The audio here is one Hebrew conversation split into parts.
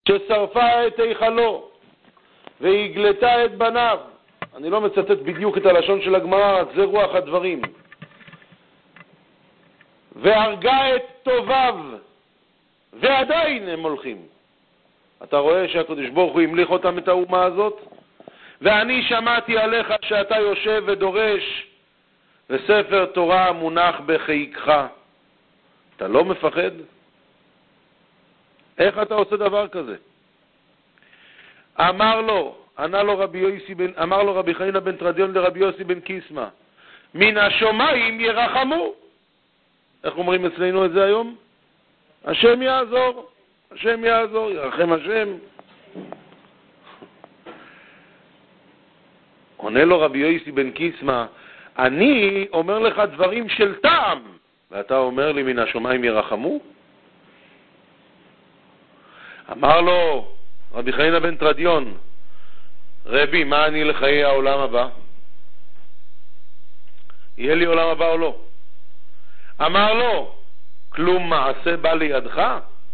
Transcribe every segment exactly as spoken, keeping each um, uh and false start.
ששרפה את היכלו והגלתה את בניו. אני לא מצטט בדיוק את הלשון של הגמרא, זה רוח הדברים. והרגה את טוביו, ועדיין הם הולכים. אתה רואה שהקדוש ברוך הוא המליך אותם, את האומה הזאת? ואני שמעתי עליך שאתה יושב ודורש, וספר תורה מונח בחיקך. אתה לא מפחד? איך אתה עושה דבר כזה? אמר לו, ענה לו רבי יוסי בן, אמר לו רבי חנינא בן תרדיון לרבי יוסי בן קיסמא, מן השמיים ירחמו. איך אומרים אצלנו את זה היום? השם יעזור, השם יעזור, ירחם השם. עונה לו רבי יוסי בן קיסמא, אני אומר לך דברים של טעם, ואתה אומר לי מן השמיים ירחמו? אמר לו רבי חנינא בן תרדיון, רבי, מה אני לחיי העולם הבא? יהיה לי עולם הבא או לא? אמר לו, כלום מעשה בא לידך?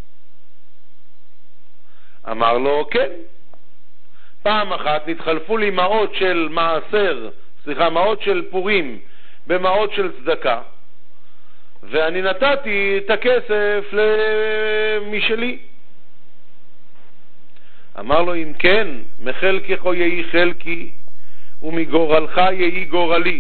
אמר לו, כן. פעם אחת נתחלפו לי מעות של מעשר, סליחה, מעות של פורים במעות של צדקה, ואני נתתי את הכסף למשלי. אמר לו, אם כן, מחלקך יהי חלקי ומגורלך יהי גורלי.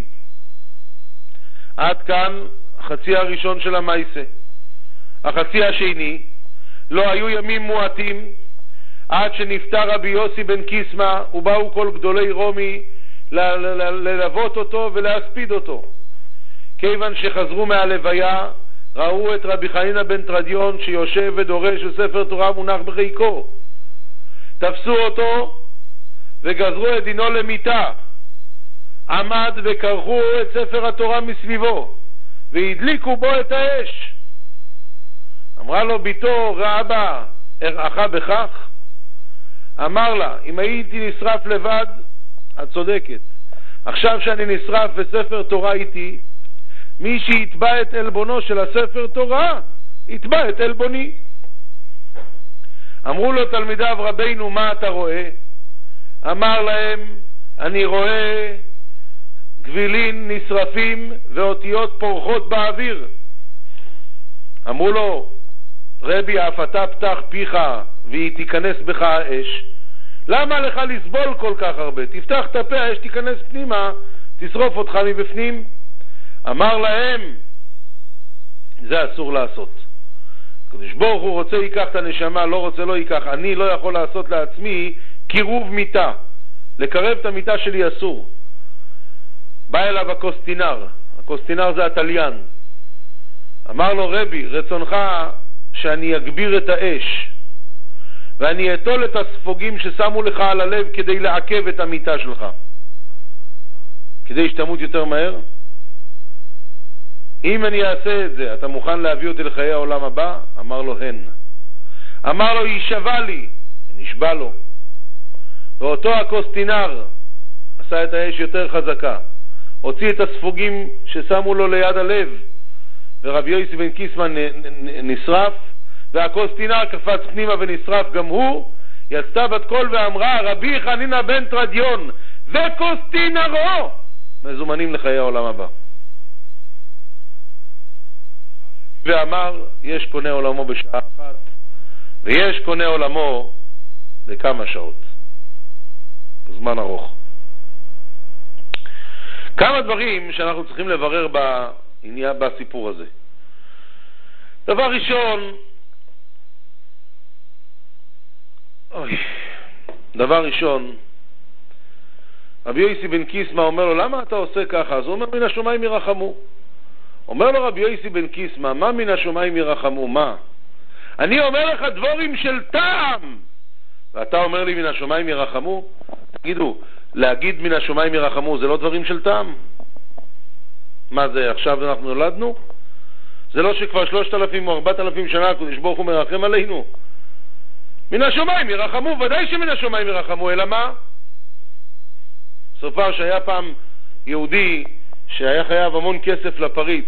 עד כאן החצי הראשון של המייסה. החצי השני, לא היו ימים מועטים עד שנפטר רבי יוסי בן קיסמא, ובאו כל גדולי רומי ללוות אותו ולהספיד אותו. כיוון שחזרו מהלוויה, ראו את רבי חנינא בן תרדיון שיושב ודורש וספר תורה מונח בחיקו. תפסו אותו וגזרו את דינו למיתה. עמד וקרחו את ספר התורה מסביבו והדליקו בו את האש. אמרה לו ביתו, רבא, הראך בכך? אמר לה, אם הייתי נשרף לבד, את צודקת. עכשיו שאני נשרף וספר תורה איתי, מי שיתבע את אלבונו של הספר תורה, יתבע את אלבוני. אמרו לו תלמידיו, רבינו, מה אתה רואה? אמר להם, אני רואה גבילין נשרפים ואותיות פורחות באוויר. אמרו לו, רבי, אף אתה פתח פיך והיא תיכנס בך האש. למה לך לסבול כל כך הרבה? תפתח את הפה, האש תיכנס פנימה, תשרוף אותך מבפנים. אמר להם, זה אסור לעשות. הקדוש ברוך הוא רוצה ייקח את הנשמה, לא רוצה לא ייקח. אני לא יכול לעשות לעצמי קירוב מיטה. לקרב את המיטה שלי אסור. בא אליו הקוסטינר. הקוסטינר זה התליין. אמר לו, רבי, רצונך שאני אגביר את האש ואני אטול את הספוגים ששמו לך על הלב כדי לעכב את המיטה שלך, כדי שתמות יותר מהר? אם אני אעשה את זה, אתה מוכן להביא אותי לחיי העולם הבא? אמר לו, הן. אמר לו, יישבע לי. נשבע לו. ואותו הקוסטינר עשה את האש יותר חזקה, הוציא את הספוגים ששמו לו ליד הלב, ורבי יוסי בן קיסמא נשרף, והקוסטינר קפץ פנימה ונשרף גם הוא. יצאה בת קול ואמרה, רבי חנינא בן תרדיון וקוסטינרו מזומנים לחיי העולם הבא. ואמר, יש קונה עולמו בשעה אחת ויש קונה עולמו בכמה שעות, בזמן ארוך. כמה דברים שאנחנו צריכים לברר בעניין, בסיפור הזה. דבר ראשון, אוי, דבר ראשון, רבי יוסי בן קיסמא אומר לו, למה אתה עושה ככה? אז הוא אומר, מן השמיים ירחמו. אומר לו רבי יוסי בן קיסמא, מה מן השמיים ירחמו? מה? אני אומר לך דבורים של טעם, ואתה אומר לי מן השמיים ירחמו? תגידו, להגיד מן השמיים ירחמו זה לא דברים של טעם? מה זה, עכשיו אנחנו נולדנו? זה לא שכבר שלושת אלפים או ארבעת אלפים שנה הקדוש ברוך הוא מרחם עלינו? מן השמיים ירחמו, ודאי שמן השמיים ירחמו, אלא מה? סופר שהיה פעם יהודי שהיה חייב המון כסף לפריץ,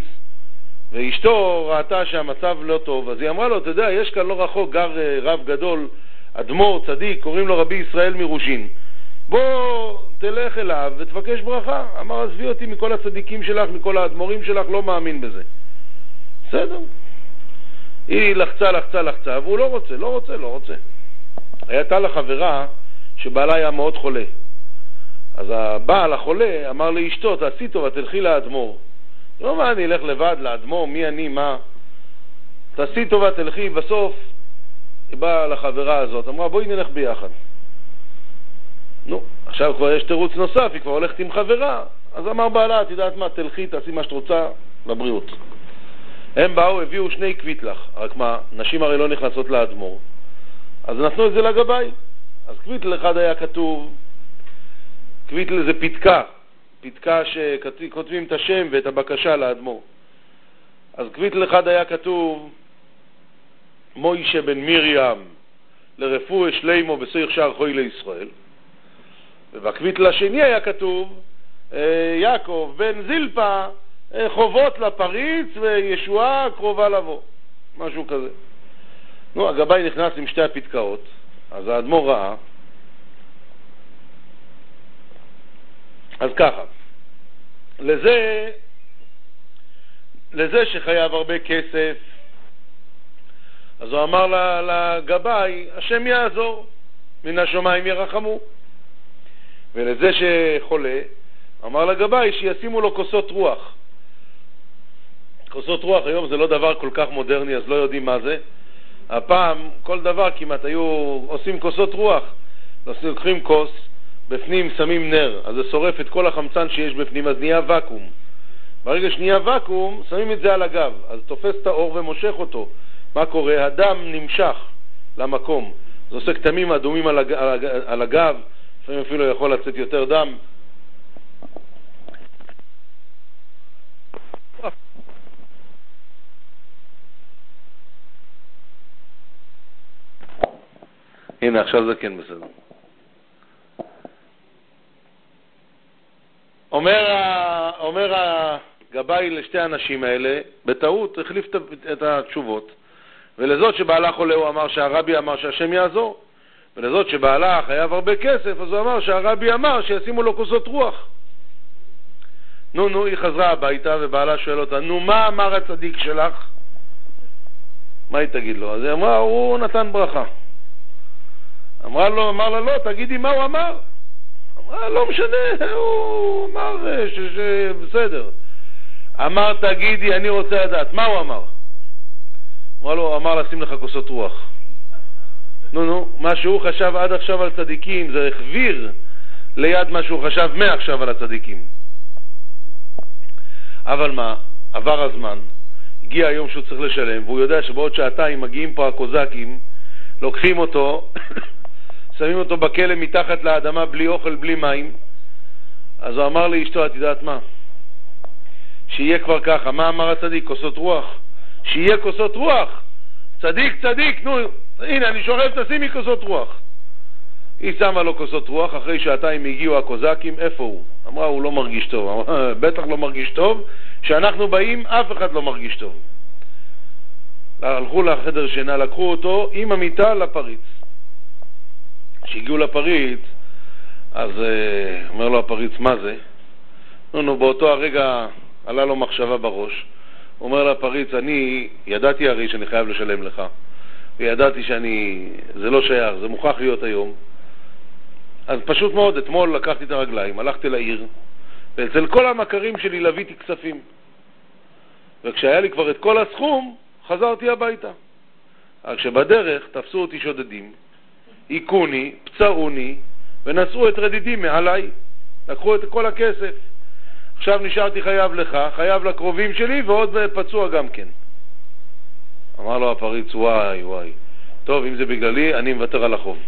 ואשתו ראתה שהמצב לא טוב, אז היא אמרה לו, אתה יודע, יש כאן לא רחוק גר רב גדול אדמו"ר צדיק, קוראים לו רבי ישראל מרוז'ין. בוא תלך אליו ותבקש ברכה. אמר, עזבי אותי מכל הצדיקים שלך, מכל האדמו"רים שלך, לא מאמין בזה. בסדר. היא לחצה, לחצה, לחצה, והוא לא רוצה, לא רוצה, לא רוצה. הייתה לה חברה שבעלה היה מאוד חולה. אז הבעל החולה אמר לאשתו, תעשי טובה, תלכי לאדמו"ר. לא, מה, אני אלך לבד לאדמו"ר, מי אני, מה? תעשי טובה, תלכי. בסוף היא באה לחברה הזאת, אמרה, בואי נלך ביחד. נו, עכשיו כבר יש תירוץ נוסף, היא כבר הולכת עם חברה. אז אמר בעלה, את יודעת מה, תלכי, תעשי מה שאת רוצה, לבריאות. הם באו, הביאו שני קוויטלח, רק מה, נשים הרי לא נכנסות לאדמו"ר. אז נתנו את זה לגבאי. אז קוויטל אחד היה כתוב, קוויטל זה פתקה, פתקה שכותבים את השם ואת הבקשה לאדמו"ר. אז קוויטל אחד היה כתוב, מוישה בן מרים לרפואה שלימו בסויך שער חוי לישראל. ובקוויטל השני היה כתוב, יעקב בן זילפה, חובות לפריץ וישועה קרובה לבוא. משהו כזה. נו, הגבאי נכנס עם שתי הפתקאות, אז האדמו"ר ראה. אז ככה, לזה, לזה שחייב הרבה כסף, אז הוא אמר לגבאי, השם יעזור, מן השמיים ירחמו. ולזה שחולה, אמר לגבאי שישימו לו כוסות רוח. כוסות רוח היום זה לא דבר כל כך מודרני, אז לא יודעים מה זה. הפעם כל דבר כמעט היו עושים כוסות רוח. לוקחים כוס, בפנים שמים נר, אז זה שורף את כל החמצן שיש בפנים, אז נהיה וקום. ברגע שנהיה וקום, שמים את זה על הגב, אז תופס את האור ומושך אותו. מה קורה? הדם נמשך למקום. זה עושה כתמים אדומים על הגב, על הגב, לפעמים אפילו יכול לצאת יותר דם. הנה, עכשיו זה כן בסדר. אומר, אומר הגבאי לשתי האנשים האלה, בטעות החליף את התשובות. ולזאת שבעלה חולה הוא אמר שהרבי אמר שהשם יעזור. ולזאת שבעלה חייב הרבה כסף, אז הוא אמר שהרבי אמר שישימו לו כוסות רוח. נו, נו, היא חזרה הביתה ובעלה שואל אותה, נו, מה אמר הצדיק שלך? מה היא תגיד לו? אז היא אמרה, הוא נתן ברכה. אמרה לו, אמר לה, לא, תגידי מה הוא אמר. אמרה, לא משנה, הוא אמר שבסדר. אמר, תגידי, אני רוצה לדעת, מה הוא אמר? אמרה לו, אמר לשים לך כוסות רוח. נו, נו, מה שהוא חשב עד עכשיו על צדיקים, זה החביר ליד מה שהוא חשב מעכשיו על הצדיקים. אבל מה, עבר הזמן, הגיע היום שהוא צריך לשלם, והוא יודע שבעוד שעתיים מגיעים פה הקוזקים, לוקחים אותו, שמים אותו בכלא מתחת לאדמה בלי אוכל, בלי מים. אז הוא אמר לאשתו, את יודעת מה? שיהיה כבר ככה. מה אמר הצדיק? כוסות רוח. שיהיה כוסות רוח. צדיק, צדיק, נו, הנה, אני שורף, תשימי כוסות רוח. היא שמה לו כוסות רוח, אחרי שעתיים הגיעו הקוזקים, איפה הוא? אמרה, הוא לא מרגיש טוב. אמרה, בטח לא מרגיש טוב. כשאנחנו באים, אף אחד לא מרגיש טוב. הלכו לחדר שינה, לקחו אותו עם המיטה לפריץ. כשהגיעו לפריץ, אז uh, אומר לו הפריץ, מה זה? נו, נו, באותו הרגע עלה לו מחשבה בראש. הוא אומר לפריץ, אני ידעתי הרי שאני חייב לשלם לך. וידעתי שאני, זה לא שייך, זה מוכרח להיות היום. אז פשוט מאוד, אתמול לקחתי את הרגליים, הלכתי לעיר, ואצל כל המכרים שלי לביתי כספים. וכשהיה לי כבר את כל הסכום, חזרתי הביתה. רק שבדרך תפסו אותי שודדים, עיקוני, פצעוני, ונסעו את רדידים מעליי. לקחו את כל הכסף. עכשיו נשארתי חייב לך, חייב לקרובים שלי, ועוד פצוע גם כן. אמר לו הפריץ, וואי וואי, טוב, אם זה בגללי, אני מוותר על החוב.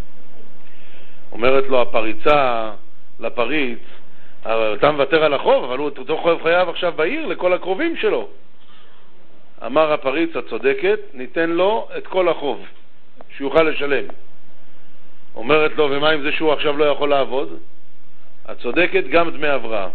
אומרת לו הפריצה לפריץ, אתה מוותר על החוב, אבל הוא אותו חוב חייב עכשיו בעיר לכל הקרובים שלו. אמר הפריץ, את צודקת, ניתן לו את כל החוב, שיוכל לשלם. אומרת לו, ומה עם זה שהוא עכשיו לא יכול לעבוד? את צודקת, גם דמי הבראה.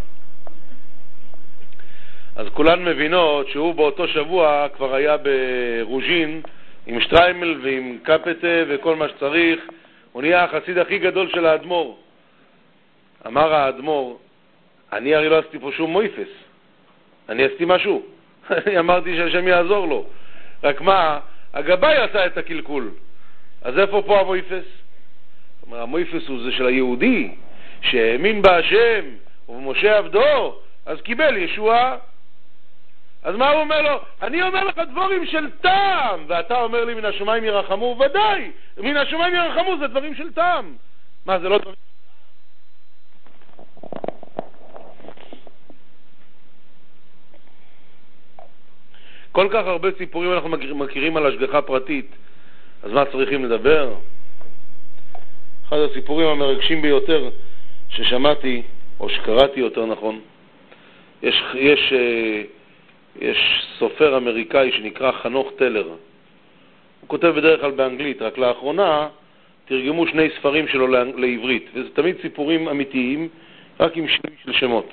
אז כולן מבינות שהוא באותו שבוע כבר היה ברוז'ין עם שטריימל ועם קפטה וכל מה שצריך. הוא נהיה החסיד הכי גדול של האדמו"ר. אמר האדמו"ר, אני הרי לא עשיתי פה שום מויפס, אני עשיתי משהו. אני אמרתי שהשם יעזור לו. רק מה, הגבאי עשה את הקלקול. אז איפה פה המויפס? אומר, המויפס הוא זה של היהודי, שהאמין בהשם ובמשה עבדו, אז קיבל ישועה. אז מה הוא אומר לו? אני אומר לך דברים של טעם, ואתה אומר לי מן השמיים ירחמו. ודאי, מן השמיים ירחמו זה דברים של טעם. מה, זה לא דברים? כל כך הרבה סיפורים אנחנו מכירים על השגחה פרטית, אז מה צריכים לדבר? אחד הסיפורים המרגשים ביותר ששמעתי, או שקראתי יותר נכון, יש, יש, יש סופר אמריקאי שנקרא חנוך טלר. הוא כותב בדרך כלל באנגלית, רק לאחרונה תרגמו שני ספרים שלו לעברית, וזה תמיד סיפורים אמיתיים, רק עם שני של שמות.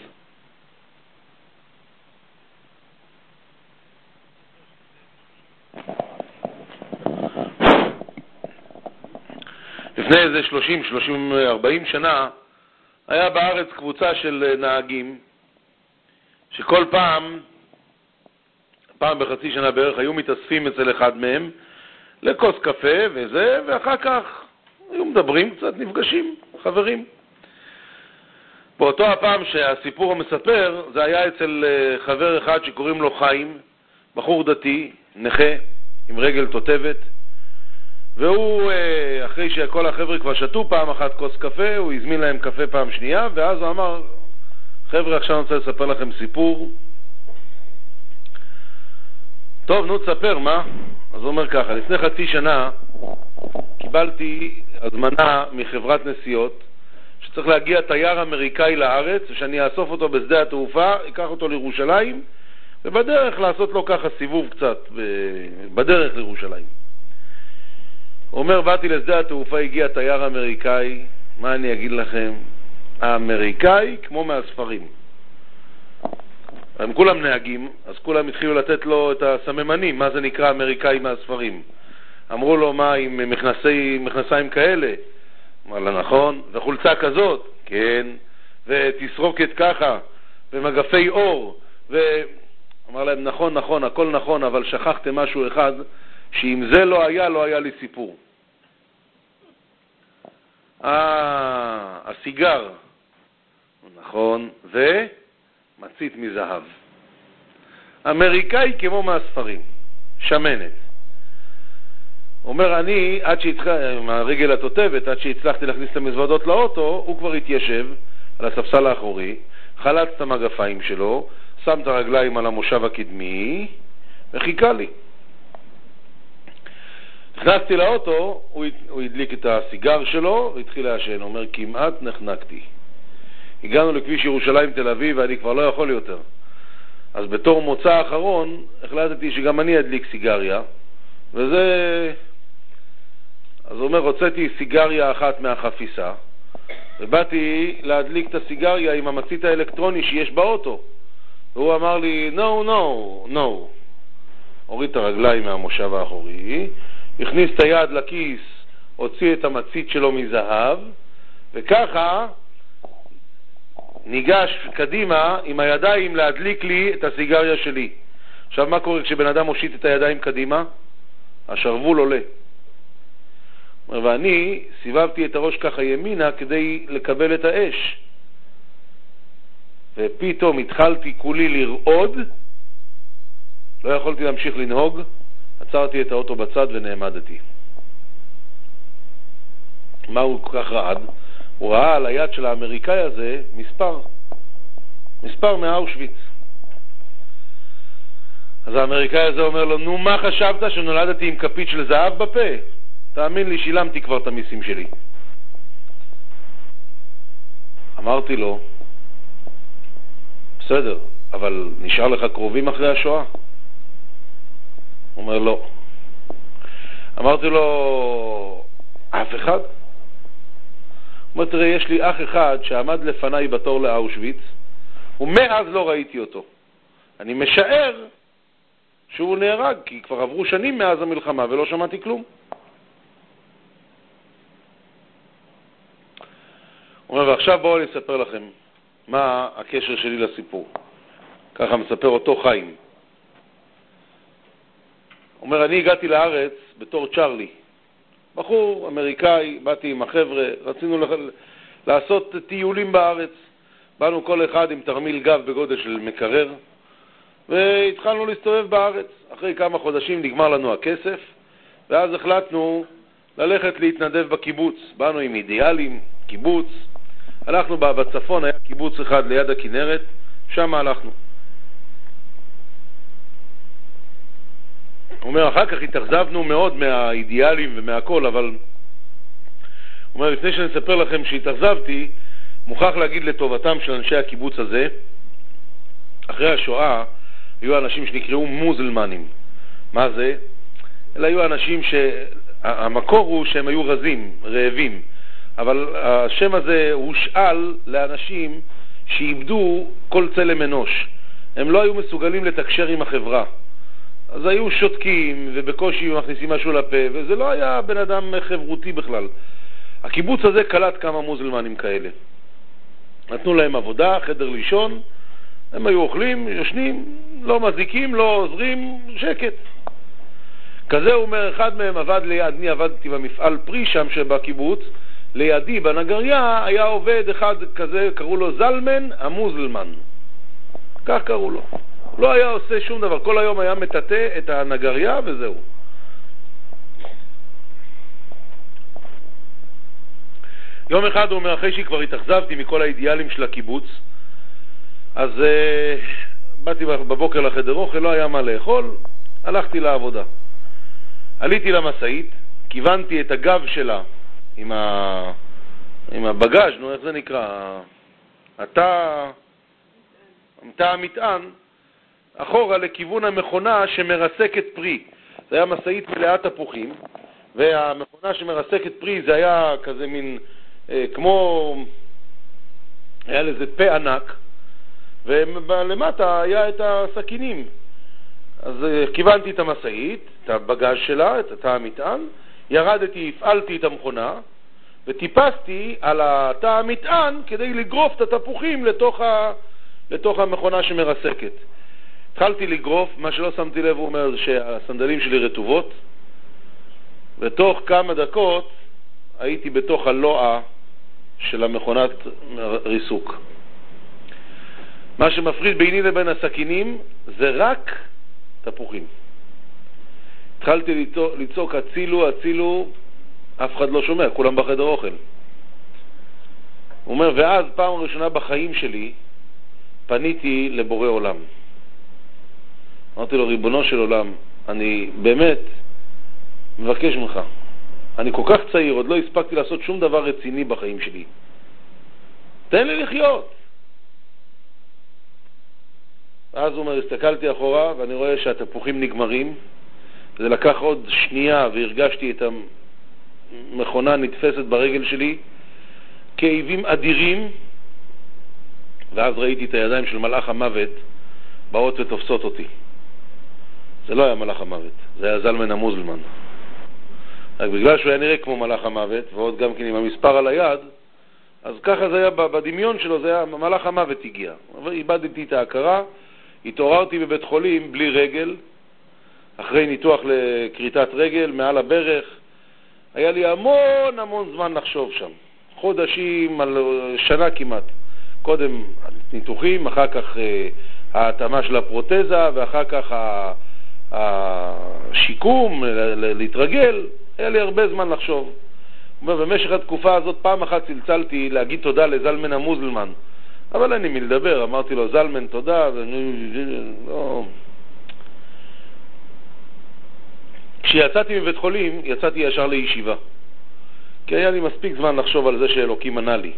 לפני איזה שלושים, שלושים, ארבעים שנה היה בארץ קבוצה של נהגים שכל פעם, פעם בחצי שנה בערך, היו מתאספים אצל אחד מהם לכוס קפה וזה, ואחר כך היו מדברים קצת, נפגשים, חברים. באותו הפעם שהסיפור המספר, זה היה אצל חבר אחד שקוראים לו חיים, בחור דתי, נכה, עם רגל תותבת, והוא, אחרי שכל החבר'ה כבר שתו פעם אחת כוס קפה, הוא הזמין להם קפה פעם שנייה, ואז הוא אמר, חבר'ה, עכשיו אני רוצה לספר לכם סיפור. טוב, נו, תספר, מה? אז הוא אומר ככה, לפני חצי שנה קיבלתי הזמנה מחברת נסיעות, שצריך להגיע תייר אמריקאי לארץ, ושאני אאסוף אותו בשדה התעופה, אקח אותו לירושלים, ובדרך לעשות לו ככה סיבוב קצת, בדרך לירושלים. הוא אומר, באתי לשדה התעופה, הגיע תייר אמריקאי, מה אני אגיד לכם? האמריקאי כמו מהספרים. הם כולם נהגים, אז כולם התחילו לתת לו את הסממנים, מה זה נקרא אמריקאי מהספרים. אמרו לו, מה, עם מכנסי, מכנסיים כאלה? אמר לה, נכון, וחולצה כזאת, כן, ותסרוקת ככה, ומגפי אור, ואמר להם, נכון, נכון, הכל נכון, אבל שכחתם משהו אחד, שאם זה לא היה, לא היה לי סיפור. אה, הסיגר, נכון, ומצית מזהב. אמריקאי כמו מהספרים, שמנת. אומר, אני, עד שהצלחתי, עם הרגל התותבת, עד שהצלחתי להכניס את המזוודות לאוטו, הוא כבר התיישב על הספסל האחורי, חלץ את המגפיים שלו, שם את הרגליים על המושב הקדמי, וחיכה לי. נכנסתי לאוטו, הוא, הוא הדליק את הסיגר שלו, והתחיל להשן. הוא אומר, כמעט נחנקתי. הגענו לכביש ירושלים תל אביב, ואני כבר לא יכול יותר. אז בתור מוצא האחרון, החלטתי שגם אני אדליק סיגריה, וזה... אז הוא אומר, הוצאתי סיגריה אחת מהחפיסה, ובאתי להדליק את הסיגריה עם המצית האלקטרוני שיש באוטו. והוא אמר לי, no, no, no. הוריד את הרגליים מהמושב האחורי, הכניס את היד לכיס, הוציא את המצית שלו מזהב, וככה ניגש קדימה עם הידיים להדליק לי את הסיגריה שלי. עכשיו, מה קורה כשבן אדם מושיט את הידיים קדימה? השרוול עולה. ואני סיבבתי את הראש ככה ימינה כדי לקבל את האש. ופתאום התחלתי כולי לרעוד, לא יכולתי להמשיך לנהוג, עצרתי את האוטו בצד ונעמדתי. מה הוא כל כך רעד? הוא ראה על היד של האמריקאי הזה מספר, מספר מאושוויץ. אז האמריקאי הזה אומר לו, נו, מה חשבת שנולדתי עם כפית של זהב בפה? תאמין לי, שילמתי כבר את המיסים שלי. אמרתי לו, בסדר, אבל נשאר לך קרובים אחרי השואה? הוא אומר, לא. אמרתי לו, אף אחד? הוא אומר, תראה, יש לי אח אחד שעמד לפניי בתור לאושוויץ, ומאז לא ראיתי אותו. אני משער שהוא נהרג, כי כבר עברו שנים מאז המלחמה ולא שמעתי כלום. הוא אומר, ועכשיו בואו אני אספר לכם מה הקשר שלי לסיפור. ככה מספר אותו חיים. הוא אומר, אני הגעתי לארץ בתור צ'רלי. בחור אמריקאי, באתי עם החבר'ה, רצינו לח... לעשות טיולים בארץ. באנו כל אחד עם תרמיל גב בגודל של מקרר, והתחלנו להסתובב בארץ. אחרי כמה חודשים נגמר לנו הכסף, ואז החלטנו ללכת להתנדב בקיבוץ. באנו עם אידיאלים, קיבוץ. הלכנו בצפון, היה קיבוץ אחד ליד הכנרת, שם הלכנו. הוא אומר, אחר כך התאכזבנו מאוד מהאידיאלים ומהכל, אבל הוא אומר, לפני שאני אספר לכם שהתאכזבתי, מוכרח להגיד לטובתם של אנשי הקיבוץ הזה, אחרי השואה היו אנשים שנקראו מוזלמנים. מה זה? אלה היו אנשים שהמקור הוא שהם היו רזים, רעבים, אבל השם הזה הושאל לאנשים שאיבדו כל צלם אנוש. הם לא היו מסוגלים לתקשר עם החברה. אז היו שותקים ובקושי מכניסים משהו לפה, וזה לא היה בן אדם חברותי בכלל. הקיבוץ הזה קלט כמה מוזלמנים כאלה. נתנו להם עבודה, חדר לישון, הם היו אוכלים, יושנים, לא מזיקים, לא עוזרים, שקט. כזה הוא אומר, אחד מהם עבד ליד, אני עבדתי במפעל פרי שם שבקיבוץ, לידי בנגריה היה עובד אחד כזה, קראו לו זלמן המוזלמן. כך קראו לו. לא היה עושה שום דבר, כל היום היה מטאטא את הנגריה וזהו. יום אחד הוא אומר, אחרי שכבר התאכזבתי מכל האידיאלים של הקיבוץ, אז uh, באתי בבוקר לחדר אוכל, לא היה מה לאכול, הלכתי לעבודה. עליתי למשאית, כיוונתי את הגב שלה עם, ה... עם הבגז', נו, איך זה נקרא? התא... התא המטען, אחורה לכיוון המכונה שמרסקת פרי. זה היה משאית מלאה תפוחים, והמכונה שמרסקת פרי זה היה כזה מין, אה, כמו, היה לזה פה ענק, ולמטה היה את הסכינים. אז אה, כיוונתי את המשאית, את הבגז שלה, את התא המטען, ירדתי, הפעלתי את המכונה, וטיפסתי על התא המטען כדי לגרוף את התפוחים לתוך, ה, לתוך המכונה שמרסקת. התחלתי לגרוף, מה שלא שמתי לב הוא אומר שהסנדלים שלי רטובות, ותוך כמה דקות הייתי בתוך הלואה של המכונת ריסוק. מה שמפריד ביני לבין הסכינים זה רק תפוחים. התחלתי לצעוק, הצילו, הצילו, אף אחד לא שומע, כולם בחדר אוכל. הוא אומר, ואז פעם ראשונה בחיים שלי פניתי לבורא עולם. אמרתי לו, ריבונו של עולם, אני באמת מבקש ממך. אני כל כך צעיר, עוד לא הספקתי לעשות שום דבר רציני בחיים שלי. תן לי לחיות. אז הוא אומר, הסתכלתי אחורה ואני רואה שהתפוחים נגמרים. זה לקח עוד שנייה והרגשתי את המכונה נתפסת ברגל שלי, כאבים אדירים, ואז ראיתי את הידיים של מלאך המוות באות ותופסות אותי. זה לא היה מלאך המוות, זה היה זלמן המוזלמן. רק בגלל שהוא היה נראה כמו מלאך המוות, ועוד גם כן עם המספר על היד, אז ככה זה היה בדמיון שלו, זה היה מלאך המוות הגיע. אבל איבדתי את ההכרה, התעוררתי בבית חולים בלי רגל, אחרי ניתוח לקריטת רגל, מעל הברך. היה לי המון המון זמן לחשוב שם. חודשים, על שנה כמעט. קודם ניתוחים, אחר כך ההתאמה של הפרוטזה, ואחר כך השיקום, להתרגל. היה לי הרבה זמן לחשוב. במשך התקופה הזאת פעם אחת צלצלתי להגיד תודה לזלמן המוזלמן. אבל אין לי מי לדבר, אמרתי לו, זלמן, תודה, ואני... לא... כשיצאתי מבית חולים, יצאתי ישר לישיבה. כי היה לי מספיק זמן לחשוב על זה שאלוקים ענה לי.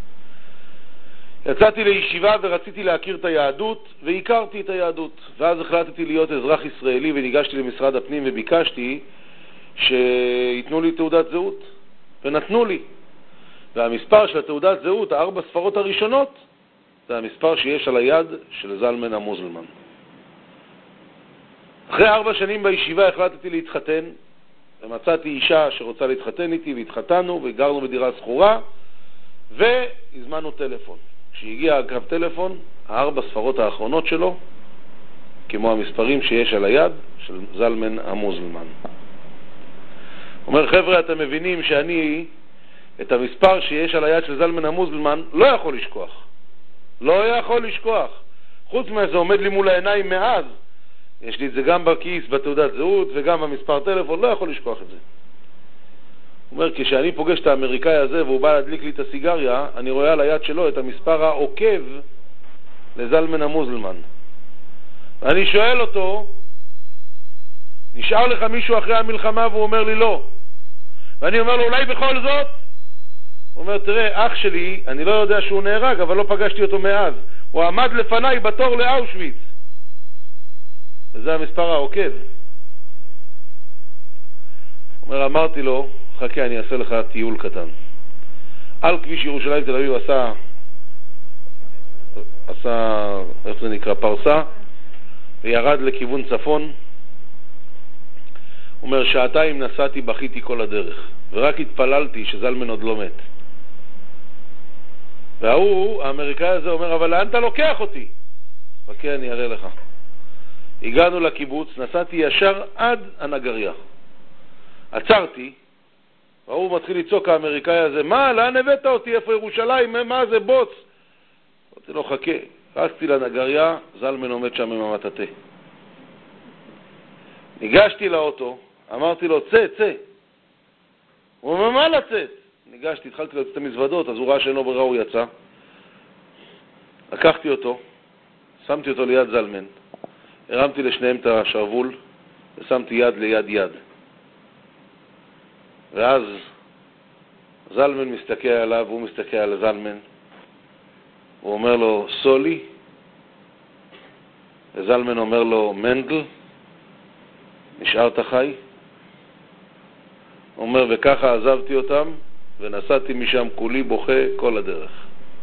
יצאתי לישיבה ורציתי להכיר את היהדות, והכרתי את היהדות. ואז החלטתי להיות אזרח ישראלי, וניגשתי למשרד הפנים וביקשתי שיתנו לי תעודת זהות. ונתנו לי. והמספר של תעודת זהות, הארבע ספרות הראשונות, זה המספר שיש על היד של זלמן המוזלמן. אחרי ארבע שנים בישיבה החלטתי להתחתן, ומצאתי אישה שרוצה להתחתן איתי, והתחתנו, וגרנו בדירה סחורה, והזמנו טלפון. כשהגיע הקו טלפון, הארבע ספרות האחרונות שלו, כמו המספרים שיש על היד, של זלמן המוזלמן. אומר, חבר'ה, אתם מבינים שאני, את המספר שיש על היד של זלמן המוזלמן, לא יכול לשכוח. לא יכול לשכוח. חוץ מזה, עומד לי מול העיניים מאז, יש לי את זה גם בכיס, בתעודת זהות, וגם במספר טלפון, לא יכול לשכוח את זה. הוא אומר, כשאני פוגש את האמריקאי הזה, והוא בא להדליק לי את הסיגריה, אני רואה על היד שלו את המספר העוקב לזלמן המוזלמן. ואני שואל אותו, נשאר לך מישהו אחרי המלחמה? והוא אומר לי לא. ואני אומר לו, אולי בכל זאת? הוא אומר, תראה, אח שלי, אני לא יודע שהוא נהרג, אבל לא פגשתי אותו מאז. הוא עמד לפניי בתור לאושוויץ. וזה המספר העוקב. הוא אומר, אמרתי לו, חכה, אני אעשה לך טיול קטן. על כביש ירושלים תל אביב עשה, עשה, איך זה נקרא, פרסה, וירד לכיוון צפון. הוא אומר, שעתיים נסעתי, בכיתי כל הדרך, ורק התפללתי שזלמן עוד לא מת. והוא, האמריקאי הזה, אומר, אבל לאן אתה לוקח אותי? חכה, אני אראה לך. הגענו לקיבוץ, נסעתי ישר עד הנגריה. עצרתי, והוא מתחיל לצעוק האמריקאי הזה, מה, לאן הבאת אותי? איפה ירושלים? מה זה בוץ? אמרתי לו, חכה. רצתי לנגריה, זלמן עומד שם עם המטאטה. ניגשתי לאוטו, אמרתי לו, צא, צא. הוא אומר, מה לצאת? ניגשתי, התחלתי לצאת את המזוודות, אז הוא ראה שאינו ברירה, הוא יצא. לקחתי אותו, שמתי אותו ליד זלמן, הרמתי לשניהם את השרוול, ושמתי יד ליד יד. ואז זלמן מסתכל עליו, והוא מסתכל על זלמן, הוא אומר לו, סולי, וזלמן אומר לו, מנדל, נשארת חי? הוא אומר, וככה עזבתי אותם, ונסעתי משם כולי בוכה כל הדרך.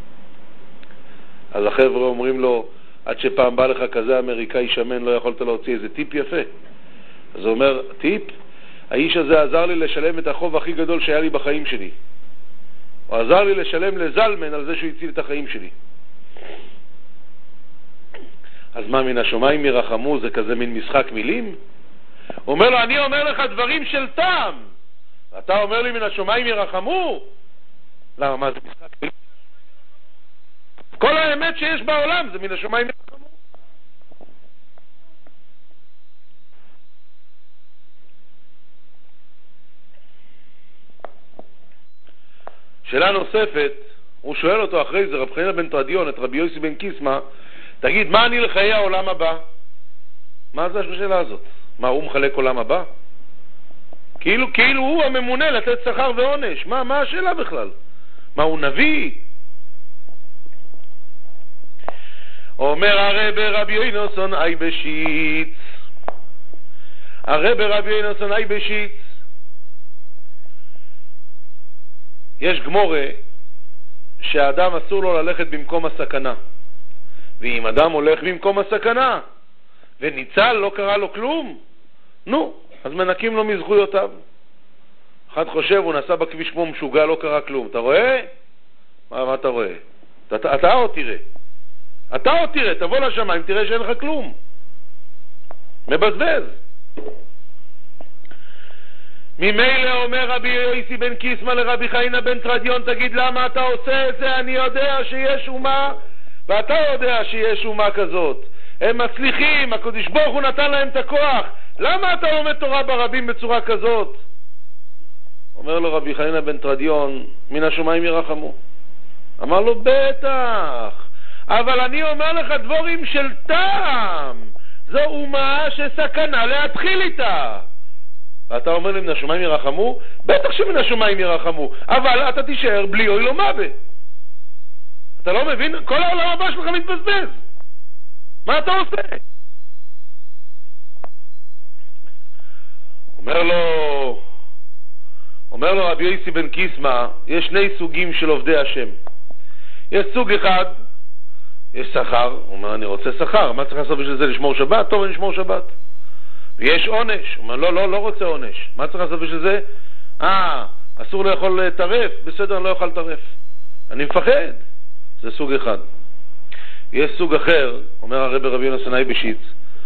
אז החבר'ה אומרים לו, עד שפעם בא לך כזה אמריקאי שמן, לא יכולת להוציא איזה טיפ יפה. אז הוא אומר, טיפ? האיש הזה עזר לי לשלם את החוב הכי גדול שהיה לי בחיים שלי. הוא עזר לי לשלם לזלמן על זה שהוא הציל את החיים שלי. אז מה, מן השומיים ירחמו, זה כזה מין משחק מילים? הוא אומר לו, אני אומר לך דברים של טעם. אתה אומר לי מן השומיים ירחמו? למה, מה זה משחק מילים? כל האמת שיש בעולם זה מן השומיים ירחמו. שאלה נוספת, הוא שואל אותו אחרי זה, רב חנינא בן תרדיון, את רבי יוסי בן קיסמא, תגיד, מה אני לחיי העולם הבא? מה זה השאלה הזאת? מה, הוא מחלק עולם הבא? כאילו, כאילו הוא הממונה לתת שכר ועונש. מה, מה השאלה בכלל? מה, הוא נביא? אומר הרב רבי יונוסון אי בשיץ, הרב רבי יונוסון אי בשיץ, יש גמורה שהאדם אסור לו ללכת במקום הסכנה, ואם אדם הולך במקום הסכנה וניצל, לא קרה לו כלום, נו, אז מנקים לו מזכויותיו. אחד חושב, הוא נסע בכביש כמו משוגע, לא קרה כלום. אתה רואה? מה, מה אתה רואה? אתה, אתה עוד תראה. אתה עוד תראה, תבוא לשמיים, תראה שאין לך כלום. מבזבז. ממילא אומר רבי יוסי בן קיסמא לרבי חנינא בן תרדיון, תגיד למה אתה עושה את זה? אני יודע שיש אומה, ואתה יודע שיש אומה כזאת. הם מצליחים, הקדוש ברוך הוא נתן להם את הכוח. למה אתה לומד תורה ברבים בצורה כזאת? אומר לו רבי חנינא בן תרדיון, מן השמיים ירחמו. אמר לו, בטח, אבל אני אומר לך דבורים של טעם. זו אומה שסכנה להתחיל איתה. ואתה אומר לי, מן השמיים ירחמו? בטח שמן השמיים ירחמו, אבל אתה תישאר בלי אוי לא מוות. אתה לא מבין? כל העולם הבא שלך מתבזבז. מה אתה עושה? אומר לו, אומר לו רבי יוסי בן קיסמא, יש שני סוגים של עובדי השם. יש סוג אחד, יש שכר. הוא אומר, אני רוצה שכר, מה צריך לעשות בשביל זה? לשמור שבת? טוב, אני לשמור שבת. ויש עונש. הוא אומר, לא, לא, לא רוצה עונש. מה צריך לעשות בשביל זה? אה, אסור לאכול טרף, בסדר, אני לא אוכל טרף. אני מפחד. זה סוג אחד. יש סוג אחר, אומר הרב רבי יונס אייבשיץ,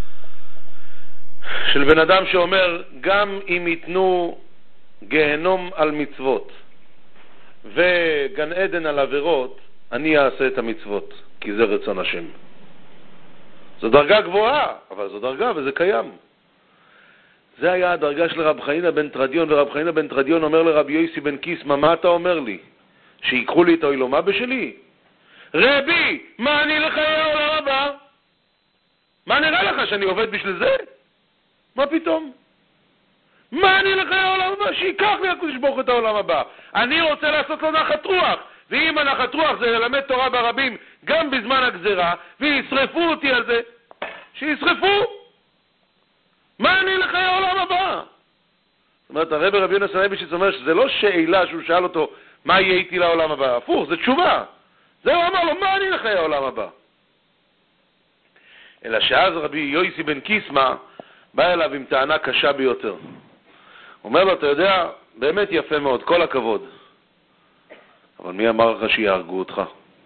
של בן אדם שאומר, גם אם ייתנו גיהנום על מצוות וגן עדן על עבירות, אני אעשה את המצוות, כי זה רצון השם. זו דרגה גבוהה, אבל זו דרגה וזה קיים. זה היה הדרגה של רב חנינא בן תרדיון, ורב חנינא בן תרדיון אומר לרבי יוסי בן קיסמא, מה אתה אומר לי? שיקחו לי את האילומה בשלי? רבי, מה אני לחיי העולם הבא? מה נראה לך, שאני עובד בשביל זה? מה פתאום? מה אני לחיי העולם הבא? שיקח לי הקדוש ברוך הוא את העולם הבא. אני רוצה לעשות לו נחת רוח, ואם הנחת רוח זה ללמד תורה ברבים גם בזמן הגזרה, וישרפו אותי על זה, שישרפו. מה אני לחיי העולם הבא? זאת אומרת, הרב רבי יונס אייבשיץ אומר שזה לא שאלה שהוא שאל אותו מה יהיה איתי לעולם הבא, הפוך, זה תשובה. זה הוא אמר לו, מה אני לחיי העולם הבא? אלא שאז רבי יוסי בן קיסמא בא אליו עם טענה קשה ביותר. הוא אומר לו, אתה יודע, באמת יפה מאוד, כל הכבוד. אבל מי אמר לך שיהרגו אותך?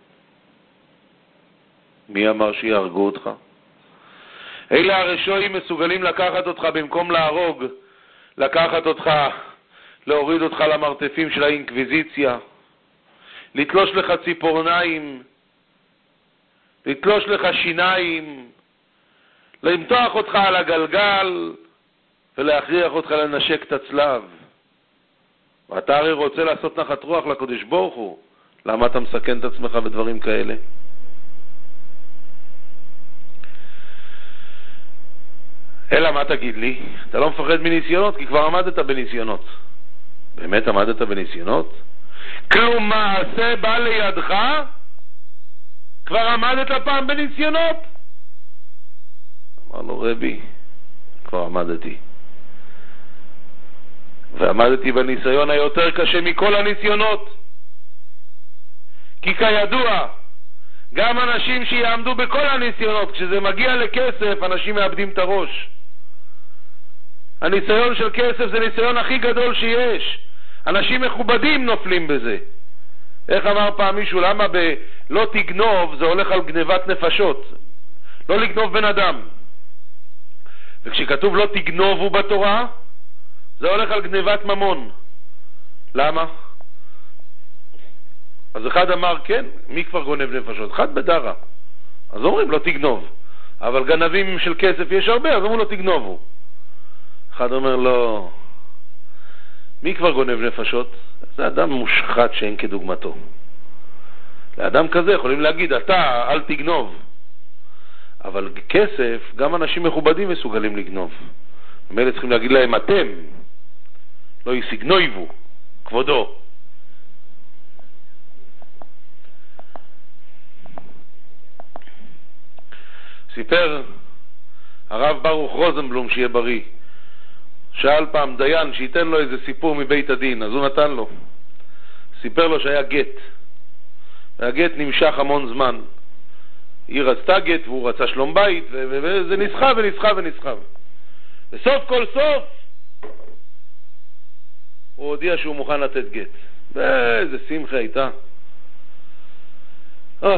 מי אמר שיהרגו אותך? אלה הרשעים מסוגלים לקחת אותך במקום להרוג, לקחת אותך, להוריד אותך למרתפים של האינקוויזיציה, לתלוש לך ציפורניים, לתלוש לך שיניים, למתוח אותך על הגלגל ולהכריח אותך לנשק את הצלב. ואתה הרי רוצה לעשות נחת רוח לקדוש ברוך הוא. למה אתה מסכן את עצמך בדברים כאלה? אלא מה תגיד לי? אתה לא מפחד מניסיונות, כי כבר עמדת בניסיונות. באמת עמדת בניסיונות? כלום מעשה בא לידך? כבר עמדת פעם בניסיונות? אמר לו, רבי, כבר עמדתי. ועמדתי בניסיון היותר קשה מכל הניסיונות. כי כידוע, גם אנשים שיעמדו בכל הניסיונות, כשזה מגיע לכסף, אנשים מאבדים את הראש. הניסיון של כסף זה ניסיון הכי גדול שיש. אנשים מכובדים נופלים בזה. איך אמר פעם מישהו, למה בלא תגנוב זה הולך על גנבת נפשות? לא לגנוב בן אדם. וכשכתוב לא תגנובו בתורה, זה הולך על גנבת ממון. למה? אז אחד אמר, כן, מי כבר גונב נפשות? אחד בדרה. אז אומרים, לא תגנוב. אבל גנבים של כסף יש הרבה, אז אומרים, לא תגנובו. אחד אומר, לא. מי כבר גונב נפשות? זה אדם מושחת שאין כדוגמתו. לאדם כזה יכולים להגיד, אתה, אל תגנוב. אבל כסף, גם אנשים מכובדים מסוגלים לגנוב. הם צריכים להגיד להם, אתם, לא יסגנויבו, כבודו. סיפר הרב ברוך רוזנבלום, שיהיה בריא, שאל פעם דיין שייתן לו איזה סיפור מבית הדין, אז הוא נתן לו. סיפר לו שהיה גט, והגט נמשך המון זמן. היא רצתה גט והוא רצה שלום בית, וזה נסחב ונסחב ונסחב. בסוף כל סוף הוא הודיע שהוא מוכן לתת גט. ואיזה שמחה הייתה. אוי.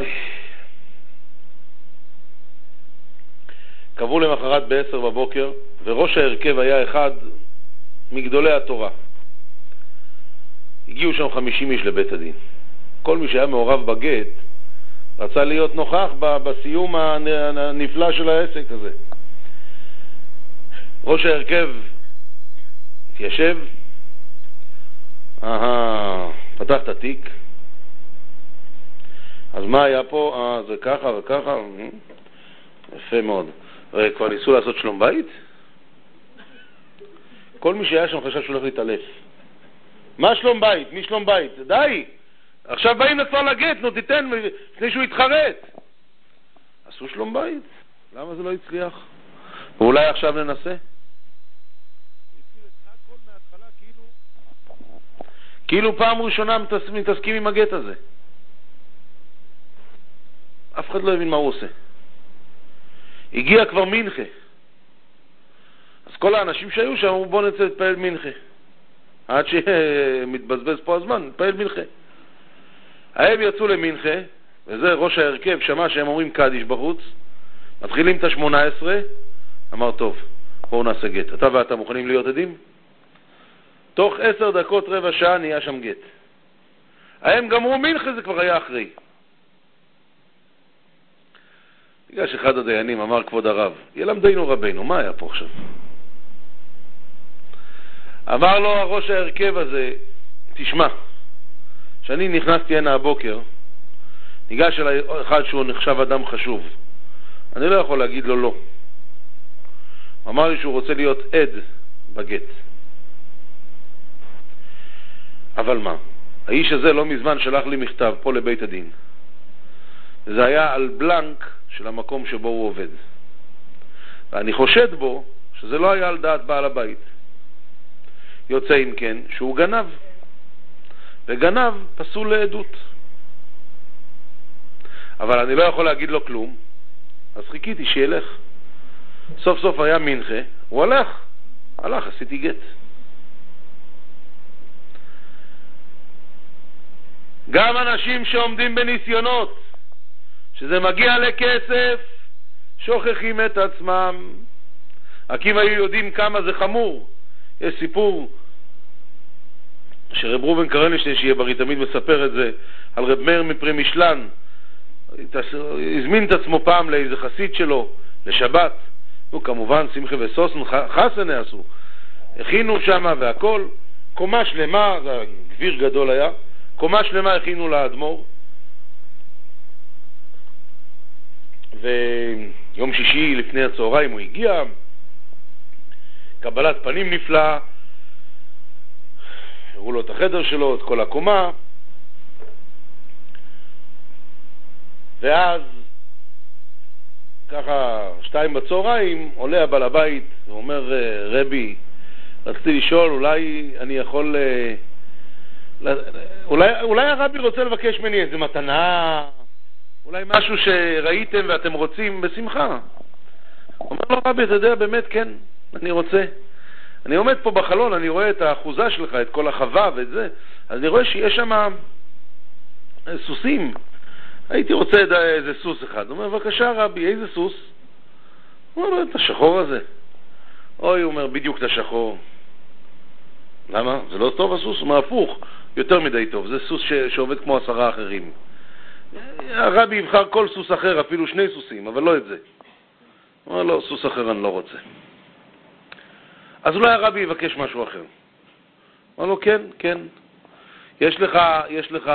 קבעו למחרת בעשר בבוקר, וראש ההרכב היה אחד מגדולי התורה. הגיעו שם חמישים איש לבית הדין. כל מי שהיה מעורב בגט רצה להיות נוכח בסיום הנפלא של העסק הזה. ראש ההרכב התיישב, אהה, פתח את התיק. אז מה היה פה? אה, זה ככה וככה. יפה מאוד. כבר ניסו לעשות שלום בית? כל מי שהיה שם חשב שהוא הולך להתעלף. מה שלום בית? מי שלום בית? די! עכשיו באים לצפר לגט, נו תיתן, לפני שהוא יתחרט. עשו שלום בית. למה זה לא הצליח? ואולי עכשיו ננסה? כאילו פעם ראשונה מתעסקים עם הגט הזה. אף אחד לא הבין מה הוא עושה. הגיע כבר מנחה. אז כל האנשים שהיו שם אמרו, בוא נצא להתפעל מנחה. עד שמתבזבז פה הזמן, נתפעל מנחה. הם יצאו למנחה, וזה ראש ההרכב, שמע שהם אומרים קדיש בחוץ, מתחילים את ה-שמונה עשרה, אמר, טוב, בואו נעשה גט. אתה ואתה מוכנים להיות עדים? תוך עשר דקות, רבע שעה, נהיה שם גט. הם גמרו מנחה, זה כבר היה אחרי. בגלל שאחד הדיינים אמר, כבוד הרב, ילמדנו רבנו, מה היה פה עכשיו? אמר לו הראש ההרכב הזה, תשמע, כשאני נכנסתי הנה הבוקר, ניגש אליי אחד שהוא נחשב אדם חשוב. אני לא יכול להגיד לו לא. אמר לי שהוא רוצה להיות עד בגט. אבל מה? האיש הזה לא מזמן שלח לי מכתב פה לבית הדין. זה היה על בלנק של המקום שבו הוא עובד. ואני חושד בו שזה לא היה על דעת בעל הבית. יוצא אם כן שהוא גנב. וגנב פסול לעדות. אבל אני לא יכול להגיד לו כלום, אז חיכיתי שילך. סוף סוף היה מנחה, הוא הלך, הלך, עשיתי גט. גם אנשים שעומדים בניסיונות, שזה מגיע לכסף, שוכחים את עצמם. הקים היו יודעים כמה זה חמור. יש סיפור שרב רובן קרלישטיין, שיהיה בריא, תמיד מספר את זה, על רב מאיר מפרמישלן. הזמין את עצמו פעם לאיזה חסיד שלו לשבת. נו, כמובן שמחה וסוסן חסן עשו, הכינו שם והכל, קומה שלמה, זה גביר גדול היה, קומה שלמה הכינו לאדמו"ר. ויום שישי לפני הצהריים הוא הגיע, קבלת פנים נפלאה, הראו לו את החדר שלו, את כל הקומה, ואז ככה שתיים בצהריים עולה הבעל הבית ואומר, רבי, רציתי לשאול, אולי אני יכול, אולי, אולי הרבי רוצה לבקש ממני איזה מתנה, אולי משהו שראיתם ואתם רוצים, בשמחה. אומר לו, רבי, אתה יודע, באמת כן, אני רוצה. אני עומד פה בחלון, אני רואה את האחוזה שלך, את כל החווה ואת זה, אז אני רואה שיש שם סוסים. הייתי רוצה איזה סוס אחד. הוא אומר, בבקשה רבי, איזה סוס? הוא אומר לו, את השחור הזה. אוי, הוא אומר, בדיוק את השחור. למה? זה לא טוב הסוס? הוא אומר, הפוך, יותר מדי טוב. זה סוס ש... שעובד כמו עשרה אחרים. הרבי יבחר כל סוס אחר, אפילו שני סוסים, אבל לא את זה. הוא אומר, לא, סוס אחר אני לא רוצה. אז אולי הרבי יבקש משהו אחר. הוא אומר לו, כן, כן. יש לך, יש לך...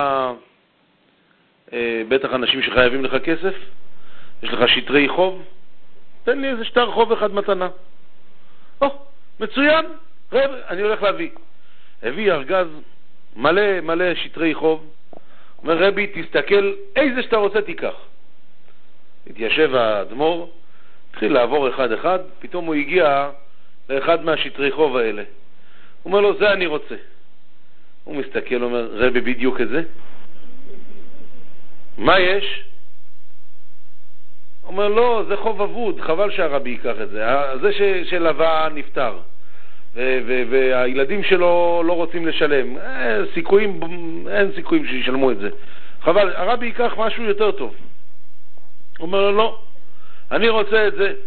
בטח אנשים שחייבים לך כסף, יש לך שטרי חוב, תן לי איזה שטר חוב אחד מתנה. או, מצוין, רב, אני הולך להביא. הביא ארגז מלא מלא שטרי חוב, אומר רבי, תסתכל איזה שאתה רוצה תיקח. התיישב האדמו"ר, התחיל לעבור אחד אחד, פתאום הוא הגיע לאחד מהשטרי חוב האלה. הוא אומר לו, זה אני רוצה. הוא מסתכל, אומר, רבי, בדיוק את זה? מה יש? אומר, לא, זה חוב אבוד, חבל שהרבי ייקח את זה. זה ש- שלווה נפטר, ו- ו- והילדים שלו לא רוצים לשלם. אין סיכויים, אין סיכויים שישלמו את זה. חבל, הרבי ייקח משהו יותר טוב. אומר לו, לא, אני רוצה את זה.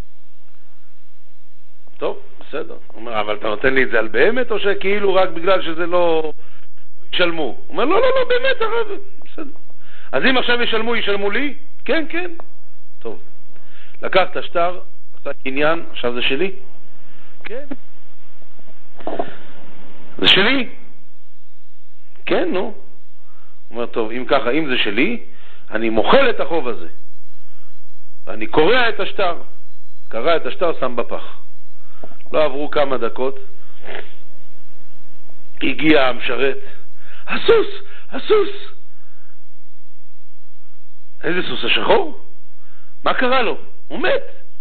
טוב, בסדר. אומר, אבל אתה נותן לי את זה על באמת, או שכאילו רק בגלל שזה לא ישלמו? אומר, לא, לא, לא, באמת הרבי. בסדר. אז אם עכשיו ישלמו, ישלמו לי? כן, כן. טוב. לקח את השטר, עשה קניין, עכשיו זה שלי? כן. זה שלי? כן, נו. הוא אומר, טוב, אם ככה, אם זה שלי, אני מוכל את החוב הזה. ואני קורע את השטר. קרע את השטר, שם בפח. לא עברו כמה דקות. הגיע המשרת. הסוס! הסוס! איזה סוס, השחור? מה קרה לו? הוא מת.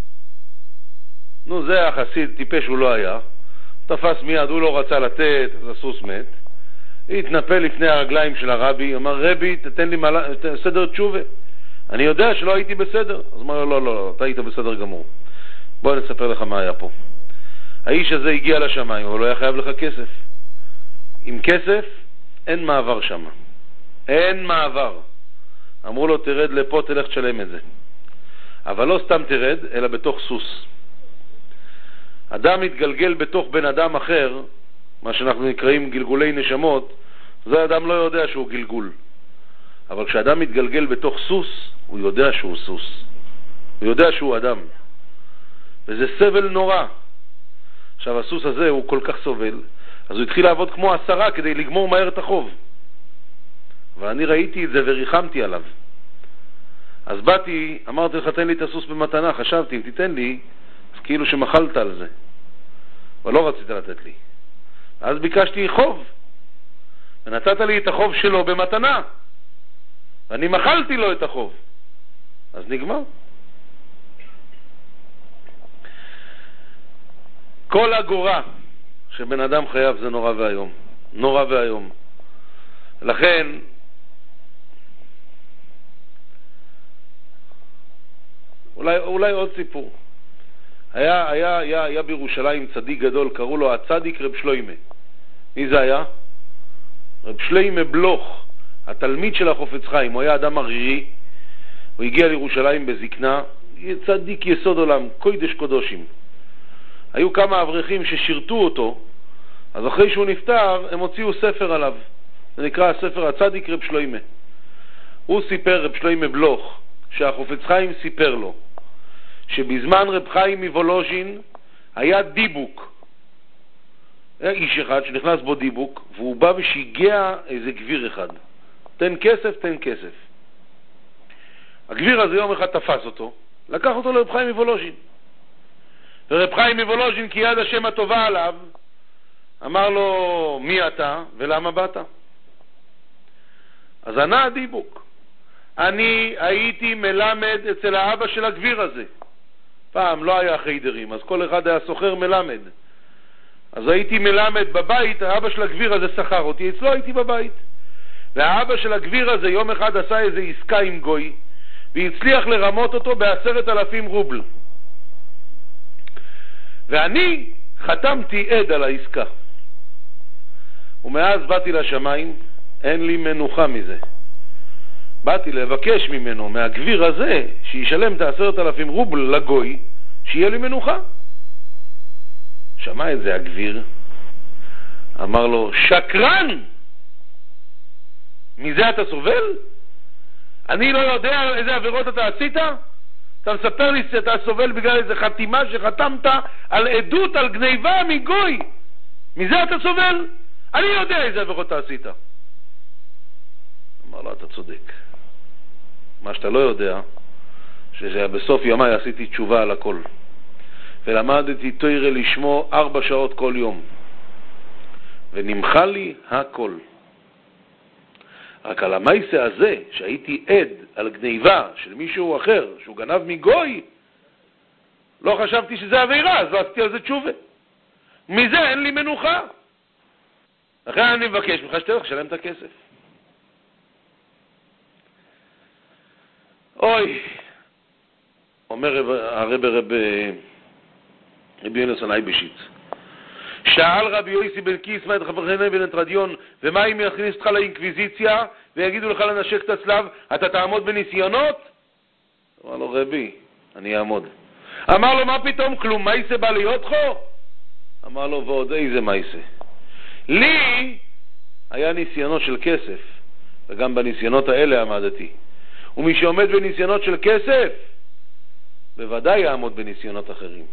נו, זה החסיד, טיפש הוא לא היה. תפס מיד, הוא לא רצה לתת, אז הסוס מת. התנפל לפני הרגליים של הרבי, אמר, רבי, תתן לי מלה, סדר תשובה. אני יודע שלא הייתי בסדר. אז אמר לו, לא, לא, לא, אתה היית בסדר גמור. בוא נספר לך מה היה פה. האיש הזה הגיע לשמיים, אבל לא היה חייב לך כסף. עם כסף אין מעבר שם. אין מעבר. אמרו לו, תרד לפה, תלך תשלם את זה. אבל לא סתם תרד, אלא בתוך סוס. אדם מתגלגל בתוך בן אדם אחר, מה שאנחנו נקראים גלגולי נשמות, זה אדם לא יודע שהוא גלגול. אבל כשאדם מתגלגל בתוך סוס, הוא יודע שהוא סוס. הוא יודע שהוא אדם. וזה סבל נורא. עכשיו הסוס הזה הוא כל כך סובל, אז הוא התחיל לעבוד כמו עשרה כדי לגמור מהר את החוב. ואני ראיתי את זה וריחמתי עליו. אז באתי, אמרתי לך, תן לי את הסוס במתנה, חשבתי, אם תיתן לי, אז כאילו שמחלת על זה. אבל לא רצית לתת לי. אז ביקשתי חוב. ונתת לי את החוב שלו במתנה. ואני מחלתי לו את החוב. אז נגמר. כל אגורה שבן אדם חייב זה נורא והיום. נורא והיום. לכן, אולי, אולי עוד סיפור. היה, היה, היה, היה בירושלים צדיק גדול, קראו לו הצדיק רב שלוימה. מי זה היה? רב שלוימה בלוך, התלמיד של החופץ חיים. הוא היה אדם ערירי, הוא הגיע לירושלים בזקנה, צדיק יסוד עולם, קודש קודושים. היו כמה אברכים ששירתו אותו, אז אחרי שהוא נפטר, הם הוציאו ספר עליו. זה נקרא הספר הצדיק רב שלוימה. הוא סיפר, רב שלוימה בלוך, שהחופץ חיים סיפר לו, שבזמן רב חיים מוולוז'ין היה דיבוק. היה איש אחד שנכנס בו דיבוק, והוא בא ושיגע איזה גביר אחד. תן כסף, תן כסף. הגביר הזה יום אחד תפס אותו, לקח אותו לרב חיים מוולוז'ין. ורב חיים מוולוז'ין, כי יד השם הטובה עליו, אמר לו, מי אתה ולמה באת? אז ענה הדיבוק, אני הייתי מלמד אצל האבא של הגביר הזה. פעם לא היה חיידרים, אז כל אחד היה סוחר מלמד. אז הייתי מלמד בבית, האבא של הגביר הזה שכר אותי, אצלו הייתי בבית. והאבא של הגביר הזה יום אחד עשה איזה עסקה עם גוי, והצליח לרמות אותו בעשרת אלפים רובל. ואני חתמתי עד על העסקה. ומאז באתי לשמיים, אין לי מנוחה מזה. באתי לבקש ממנו, מהגביר הזה, שישלם את העשרת אלפים רובל לגוי, שיהיה לי מנוחה. שמע את זה הגביר, אמר לו, שקרן! מזה אתה סובל? אני לא יודע איזה עבירות אתה עשית? אתה מספר לי שאתה סובל בגלל איזה חתימה שחתמת על עדות, על גניבה מגוי. מזה אתה סובל? אני יודע איזה עבירות אתה עשית. אמר לו, אתה צודק. מה שאתה לא יודע, שבסוף ימי עשיתי תשובה על הכל. ולמדתי תורה לשמו ארבע שעות כל יום. ונמחה לי הכל. רק על המייסה הזה, שהייתי עד על גניבה של מישהו אחר, שהוא גנב מגוי, לא חשבתי שזה עבירה, אז לא עשיתי על זה תשובה. מזה אין לי מנוחה. לכן אני מבקש ממך שתלך לשלם את הכסף. אוי, אומר הרב רב רבי יונס אייבשיץ, שאל רבי יוסי בן קיסמא את חברכם בן תרדיון, ומה אם יכניס אותך לאינקוויזיציה ויגידו לך לנשק את הצלב, אתה תעמוד בניסיונות? אמר לו, רבי, אני אעמוד. אמר לו, מה פתאום כלום, מייסה בא להיות חו? אמר לו, ועוד איזה מייסה. לי היה ניסיונות של כסף, וגם בניסיונות האלה עמדתי. ומי שעומד בניסיונות של כסף, בוודאי יעמוד בניסיונות אחרים.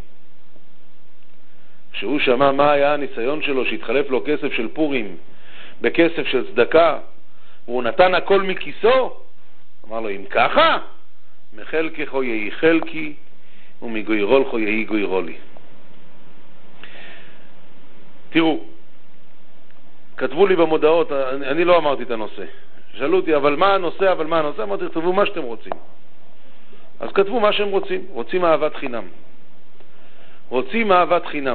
כשהוא שמע מה היה הניסיון שלו, שהתחלף לו כסף של פורים בכסף של צדקה, והוא נתן הכל מכיסו, אמר לו, אם ככה, מחלקךו יהי חלקי, ומגוירולכו יהי גוירולי. תראו, כתבו לי במודעות, אני, אני לא אמרתי את הנושא. שאלו אותי, אבל מה הנושא, אבל מה הנושא? אמרתי, כתבו מה שאתם רוצים. אז כתבו מה שהם רוצים. רוצים אהבת חינם. רוצים אהבת חינם.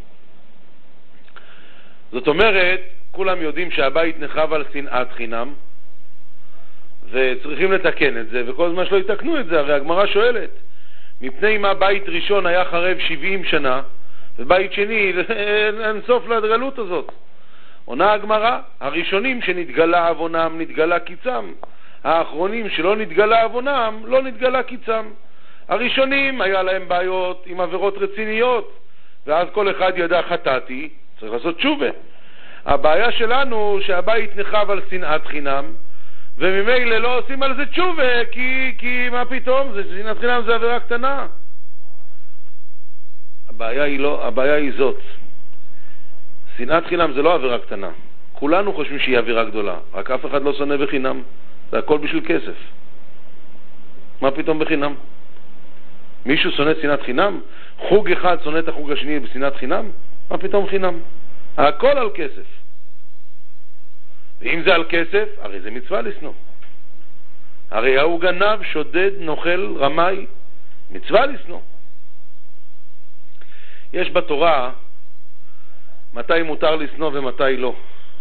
זאת אומרת, כולם יודעים שהבית נחרב על שנאת חינם, וצריכים לתקן את זה, וכל הזמן שלא יתקנו את זה. הרי הגמרא שואלת, מפני מה בית ראשון היה חרב שבעים שנה, ובית שני, אין סוף לגלות הזאת. עונה הגמרא, הראשונים שנתגלה עוונם נתגלה קיצם, האחרונים שלא נתגלה עוונם לא נתגלה קיצם. הראשונים היה להם בעיות עם עבירות רציניות, ואז כל אחד ידע חטאתי, צריך לעשות תשובה. הבעיה שלנו שהבית נחרב על שנאת חינם, וממילא לא עושים על זה תשובה, כי, כי מה פתאום? זה, שנאת חינם זה עבירה קטנה. הבעיה היא לא, הבעיה היא זאת. שנאת חינם זה לא עבירה קטנה. כולנו חושבים שהיא עבירה גדולה, רק אף אחד לא שונא בחינם. זה הכל בשביל כסף. מה פתאום בחינם? מישהו שונא שנאת חינם? חוג אחד שונא את החוג השני בשנאת חינם? מה פתאום חינם? הכל על כסף. ואם זה על כסף, הרי זה מצווה לשנוא. הרי הוא גנב, שודד, נוכל, רמאי, מצווה לשנוא. יש בתורה מתי מותר לשנוא ומתי לא.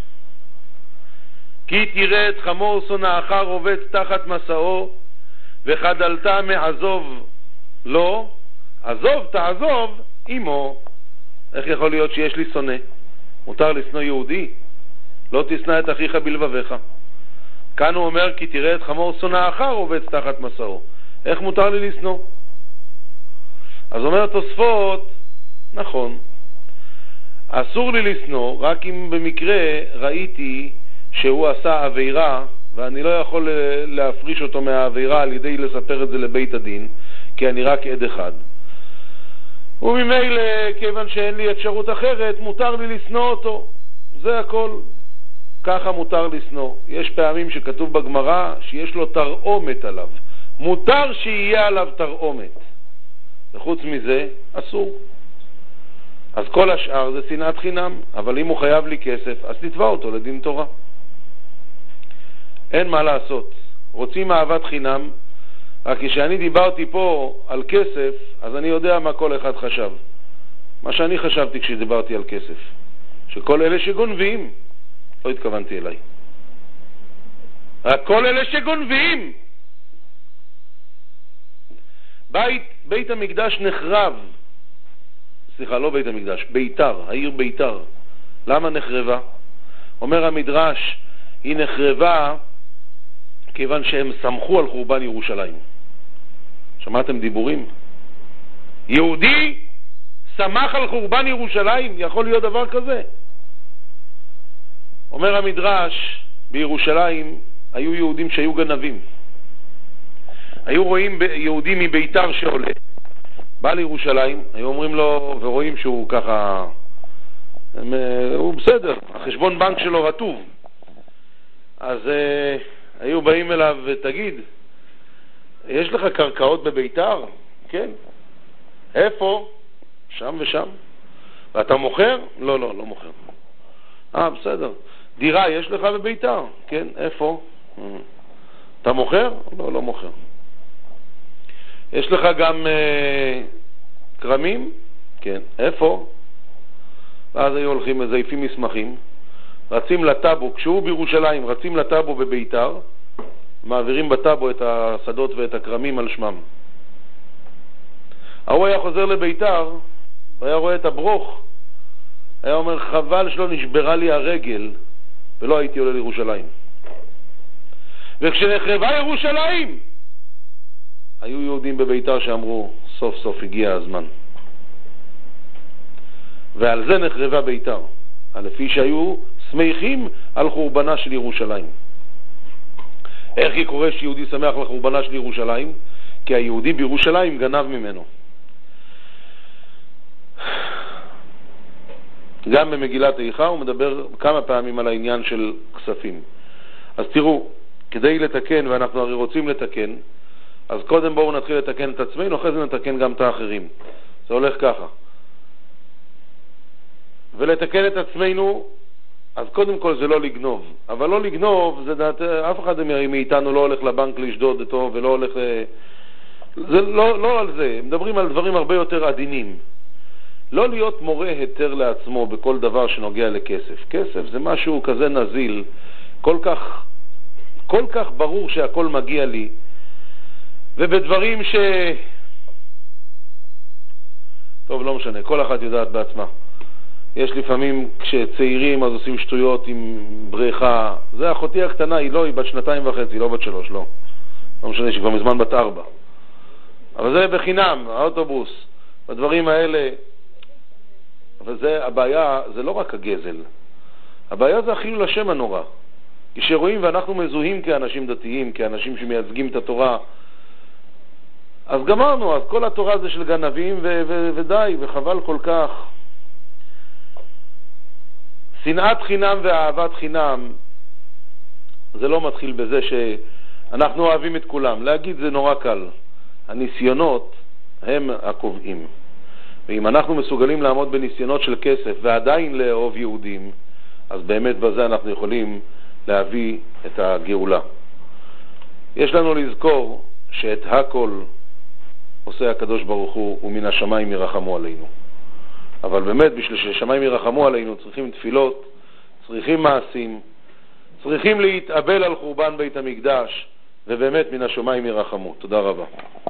כי תראה את חמור שונאך רובץ תחת מסעו, וחדלת מעזוב לא, עזוב תעזוב עמו. איך יכול להיות שיש לי שונא? מותר לשנוא יהודי? לא תשנא את אחיך בלבביך. כאן הוא אומר כי תראה את חמור שונאך רובץ תחת מסעו. איך מותר לי לשנוא? אז אומר תוספות, נכון, אסור לי לשנוא רק אם במקרה ראיתי שהוא עשה עבירה, ואני לא יכול להפריש אותו מהעבירה על ידי לספר את זה לבית הדין, כי אני רק עד אחד. וממילא, כיוון שאין לי אפשרות אחרת, מותר לי לשנוא אותו. זה הכל. ככה מותר לשנוא. יש פעמים שכתוב בגמרא שיש לו תרעומת עליו. מותר שיהיה עליו תרעומת. וחוץ מזה, אסור. אז כל השאר זה שנאת חינם, אבל אם הוא חייב לי כסף, אז תתבע אותו לדין תורה. אין מה לעשות. רוצים אהבת חינם, רק כשאני דיברתי פה על כסף, אז אני יודע מה כל אחד חשב. מה שאני חשבתי כשדיברתי על כסף. שכל אלה שגונבים, לא התכוונתי אליי. רק כל אלה שגונבים. בית, בית המקדש נחרב. סליחה, לא בית המקדש, ביתר, העיר ביתר. למה נחרבה? אומר המדרש, היא נחרבה כיוון שהם סמכו על חורבן ירושלים. שמעתם דיבורים? יהודי סמך על חורבן ירושלים, יכול להיות דבר כזה? אומר המדרש, בירושלים היו יהודים שהיו גנבים. היו רואים יהודי מביתר שעולה, בא לירושלים, היו אומרים לו, ורואים שהוא ככה, הם, הוא בסדר, החשבון בנק שלו רטוב. אז אה, היו באים אליו ותגיד, יש לך קרקעות בביתר? כן. איפה? שם ושם. ואתה מוכר? לא, לא, לא מוכר. אה, בסדר. דירה יש לך בביתר? כן. איפה? אתה מוכר? לא, לא מוכר. יש לך גם אה, קרמים? כן. איפה? ואז היו הולכים מזייפים מסמכים, רצים לטאבו, כשהוא בירושלים, רצים לטאבו בביתר, מעבירים בטאבו את השדות ואת הקרמים על שמם. הוא היה חוזר לביתר, והיה רואה את הברוך, היה אומר, חבל שלא נשברה לי הרגל, ולא הייתי עולה לירושלים. וכשנחרבה ירושלים, היו יהודים בביתר שאמרו, סוף סוף הגיע הזמן. ועל זה נחרבה ביתר, לפי שהיו שמחים על חורבנה של ירושלים. איך היא קורא שיהודי שמח על חורבנה של ירושלים? כי היהודי בירושלים גנב ממנו. גם במגילת איכה הוא מדבר כמה פעמים על העניין של כספים. אז תראו, כדי לתקן, ואנחנו הרי רוצים לתקן, אז קודם בואו נתחיל לתקן את עצמנו, אחרי זה נתקן גם את האחרים. זה הולך ככה. ולתקן את עצמנו, אז קודם כל זה לא לגנוב. אבל לא לגנוב, זה דעת, אף אחד מאיתנו לא הולך לבנק לשדוד אותו, ולא הולך... זה לא, לא על זה, מדברים על דברים הרבה יותר עדינים. לא להיות מורה היתר לעצמו בכל דבר שנוגע לכסף. כסף זה משהו כזה נזיל, כל כך, כל כך ברור שהכל מגיע לי, ובדברים ש... טוב, לא משנה, כל אחת יודעת בעצמה. יש לפעמים כשצעירים אז עושים שטויות עם בריכה. זה אחותי הקטנה, היא לא, היא בת שנתיים וחצי, היא לא בת שלוש, לא. לא משנה, שהיא כבר מזמן בת ארבע. אבל זה בחינם, האוטובוס, הדברים האלה. אבל זה, הבעיה, זה לא רק הגזל. הבעיה זה החילול השם הנורא. כשרואים ואנחנו מזוהים כאנשים דתיים, כאנשים שמייצגים את התורה, אז גמרנו, אז כל התורה זה של גנבים ו- ו- ודי, וחבל כל כך. שנאת חינם ואהבת חינם, זה לא מתחיל בזה שאנחנו אוהבים את כולם. להגיד זה נורא קל. הניסיונות הם הקובעים. ואם אנחנו מסוגלים לעמוד בניסיונות של כסף ועדיין לאהוב יהודים, אז באמת בזה אנחנו יכולים להביא את הגאולה. יש לנו לזכור שאת הכל עושה הקדוש ברוך הוא, ומן השמיים ירחמו עלינו. אבל באמת בשביל ששמיים ירחמו עלינו צריכים תפילות, צריכים מעשים, צריכים להתאבל על חורבן בית המקדש, ובאמת מן השמיים ירחמו. תודה רבה.